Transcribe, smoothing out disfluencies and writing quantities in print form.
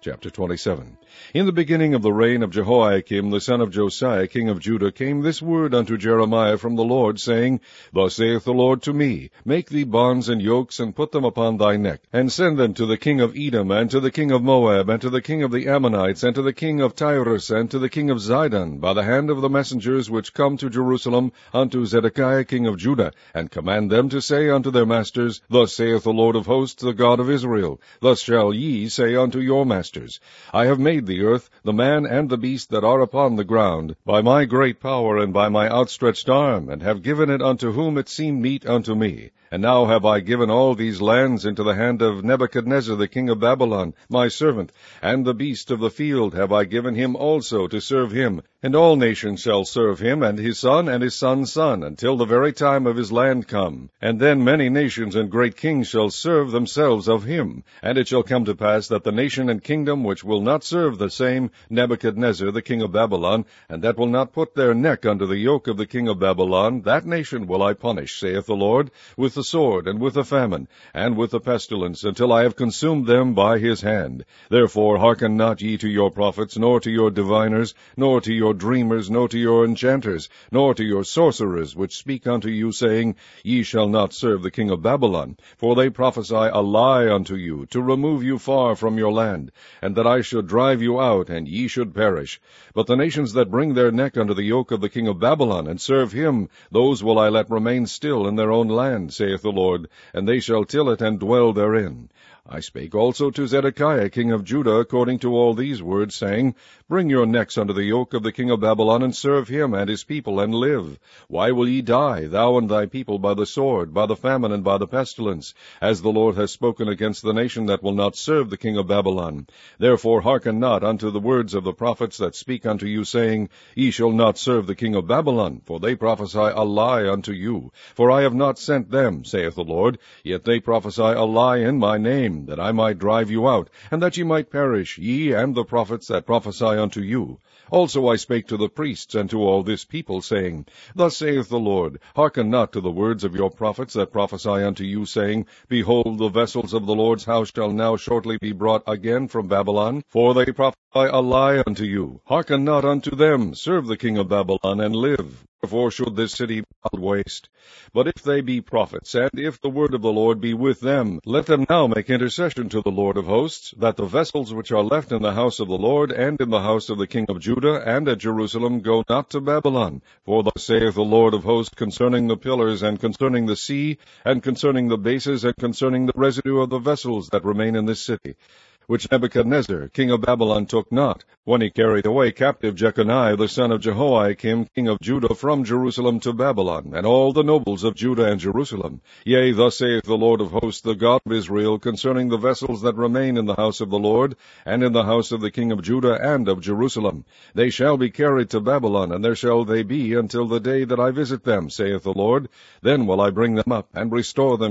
Chapter 27. In the beginning of the reign of Jehoiakim, the son of Josiah, king of Judah, came this word unto Jeremiah from the Lord, saying, Thus saith the Lord to me, Make thee bonds and yokes, and put them upon thy neck, and send them to the king of Edom, and to the king of Moab, and to the king of the Ammonites, and to the king of Tyrus, and to the king of Zidon, by the hand of the messengers which come to Jerusalem unto Zedekiah king of Judah, and command them to say unto their masters, Thus saith the Lord of hosts, the God of Israel, Thus shall ye say unto your masters, I have made the earth, the man and the beast that are upon the ground, by my great power and by my outstretched arm, and have given it unto whom it seemed meet unto me. And now have I given all these lands into the hand of Nebuchadnezzar the king of Babylon, my servant, and the beast of the field have I given him also to serve him. And all nations shall serve him, and his son's son, until the very time of his land come. And then many nations and great kings shall serve themselves of him. And it shall come to pass that the nation and kingdom which will not serve the same Nebuchadnezzar the king of Babylon, and that will not put their neck under the yoke of the king of Babylon, that nation will I punish, saith the Lord, with the sword, and with the famine, and with the pestilence, until I have consumed them by his hand. Therefore hearken not ye to your prophets, nor to your diviners, nor to your dreamers, nor to your enchanters, nor to your sorcerers, which speak unto you, saying, Ye shall not serve the king of Babylon. For they prophesy a lie unto you, to remove you far from your land, and that I should drive you out, and ye should perish. But the nations that bring their neck under the yoke of the king of Babylon, and serve him, those will I let remain still in their own land, saith the Lord, and they shall till it and dwell therein. I spake also to Zedekiah king of Judah according to all these words, saying, Bring your necks under the yoke of the king of Babylon, and serve him and his people, and live. Why will ye die, thou and thy people, by the sword, by the famine, and by the pestilence, as the Lord has spoken against the nation that will not serve the king of Babylon? Therefore hearken not unto the words of the prophets that speak unto you, saying, Ye shall not serve the king of Babylon, for they prophesy a lie unto you. For I have not sent them, saith the Lord, yet they prophesy a lie in my name, that I might drive you out, and that ye might perish, ye and the prophets that prophesy unto you. Also I spake to the priests and to all this people, saying, Thus saith the Lord, Hearken not to the words of your prophets that prophesy unto you, saying, Behold, the vessels of the Lord's house shall now shortly be brought again from Babylon, for they prophesy a lie unto you. Hearken not unto them, serve the king of Babylon, and live. Therefore should this city be laid waste. But if they be prophets, and if the word of the Lord be with them, let them now make intercession to the Lord of hosts, that the vessels which are left in the house of the Lord, and in the house of the king of Judah, and at Jerusalem, go not to Babylon. For thus saith the Lord of hosts concerning the pillars, and concerning the sea, and concerning the bases, and concerning the residue of the vessels that remain in this city, which Nebuchadnezzar, king of Babylon, took not, when he carried away captive Jeconiah the son of Jehoiakim, king of Judah, from Jerusalem to Babylon, and all the nobles of Judah and Jerusalem. Yea, thus saith the Lord of hosts, the God of Israel, concerning the vessels that remain in the house of the Lord, and in the house of the king of Judah and of Jerusalem. They shall be carried to Babylon, and there shall they be until the day that I visit them, saith the Lord. Then will I bring them up, and restore them